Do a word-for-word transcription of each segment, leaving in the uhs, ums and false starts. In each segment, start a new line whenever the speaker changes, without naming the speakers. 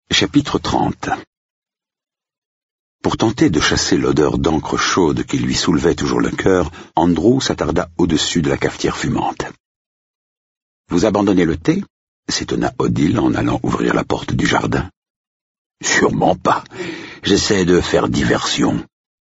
Chapitre trente. Pour tenter de chasser l'odeur d'encre chaude qui lui soulevait toujours le cœur, Andrew s'attarda au-dessus de la cafetière fumante. « Vous abandonnez le thé ?» s'étonna Odile en allant ouvrir la porte du jardin. « Sûrement pas. J'essaie de faire diversion. »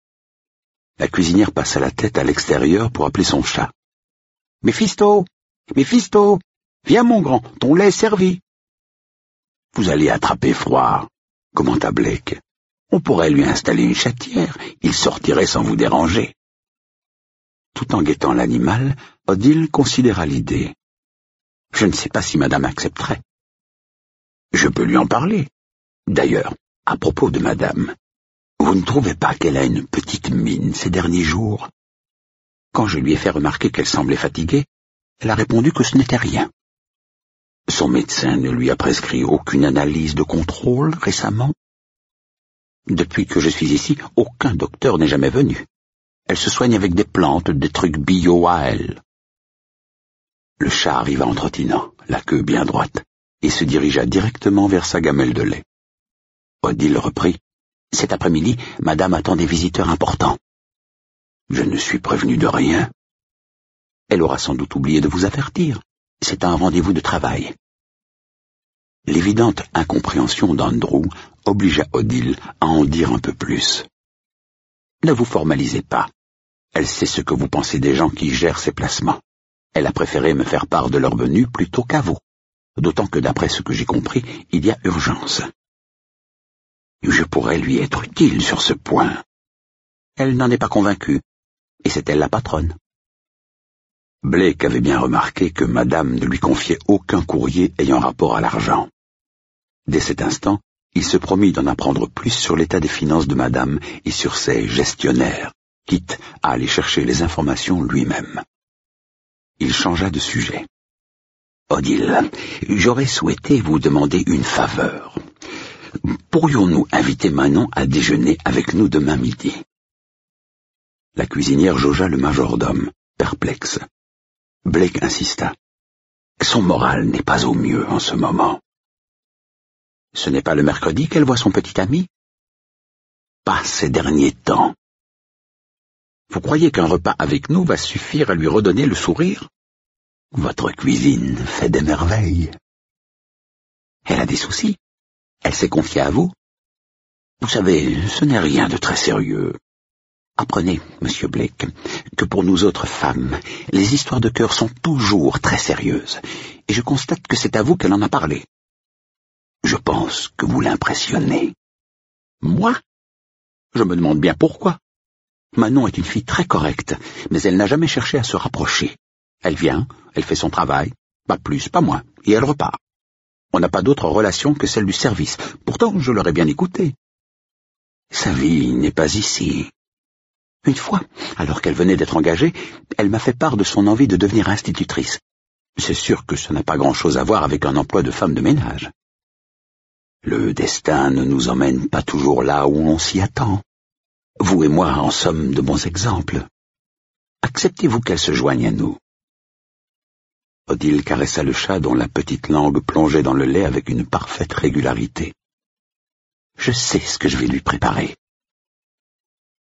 La cuisinière passa la tête à l'extérieur pour appeler son chat. « Méphisto! Méphisto! Viens, mon grand, ton lait est servi. »« Vous allez attraper froid, » commenta Blake. « On pourrait lui installer une chatière, il sortirait sans vous déranger. » Tout en guettant l'animal, Odile considéra l'idée. « Je ne sais pas si madame accepterait. »« Je peux lui en parler. D'ailleurs, à propos de madame, vous ne trouvez pas qu'elle a une petite mine ces derniers jours ? Quand je lui ai fait remarquer qu'elle semblait fatiguée, elle a répondu que ce n'était rien. Son médecin ne lui a prescrit aucune analyse de contrôle récemment. Depuis que je suis ici, aucun docteur n'est jamais venu. Elle se soigne avec des plantes, des trucs bio à elle. » Le chat arriva en trottinant, la queue bien droite, et se dirigea directement vers sa gamelle de lait. Odile reprit. « Cet après-midi, madame attend des visiteurs importants. »« Je ne suis prévenu de rien. »« Elle aura sans doute oublié de vous avertir. C'est un rendez-vous de travail. » L'évidente incompréhension d'Andrew obligea Odile à en dire un peu plus. « Ne vous formalisez pas. Elle sait ce que vous pensez des gens qui gèrent ses placements. Elle a préféré me faire part de leur venue plutôt qu'à vous, d'autant que d'après ce que j'ai compris, il y a urgence. Je pourrais lui être utile sur ce point. Elle n'en est pas convaincue, et c'est elle la patronne. » Blake avait bien remarqué que madame ne lui confiait aucun courrier ayant rapport à l'argent. Dès cet instant, il se promit d'en apprendre plus sur l'état des finances de madame et sur ses gestionnaires, quitte à aller chercher les informations lui-même. Il changea de sujet. « Odile, j'aurais souhaité vous demander une faveur. Pourrions-nous inviter Manon à déjeuner avec nous demain midi ?» La cuisinière jaugea le majordome, perplexe. Blake insista. « Son moral n'est pas au mieux en ce moment. »« Ce n'est pas le mercredi qu'elle voit son petit ami ?»« Pas ces derniers temps. »« Vous croyez qu'un repas avec nous va suffire à lui redonner le sourire ? Votre cuisine fait des merveilles. »« Elle a des soucis. Elle s'est confiée à vous. Vous savez, ce n'est rien de très sérieux. Apprenez, monsieur Blake, que pour nous autres femmes, les histoires de cœur sont toujours très sérieuses, et je constate que c'est à vous qu'elle en a parlé. Je pense que vous l'impressionnez. »« Moi ? Je me demande bien pourquoi. Manon est une fille très correcte, mais elle n'a jamais cherché à se rapprocher. Elle vient, elle fait son travail, pas plus, pas moins, et elle repart. On n'a pas d'autre relation que celle du service. Pourtant, je l'aurais bien écoutée. Sa vie n'est pas ici. Une fois, alors qu'elle venait d'être engagée, elle m'a fait part de son envie de devenir institutrice. C'est sûr que ça n'a pas grand-chose à voir avec un emploi de femme de ménage. Le destin ne nous emmène pas toujours là où on s'y attend. Vous et moi en sommes de bons exemples. Acceptez-vous qu'elle se joigne à nous ? » Odile caressa le chat dont la petite langue plongeait dans le lait avec une parfaite régularité. « Je sais ce que je vais lui préparer.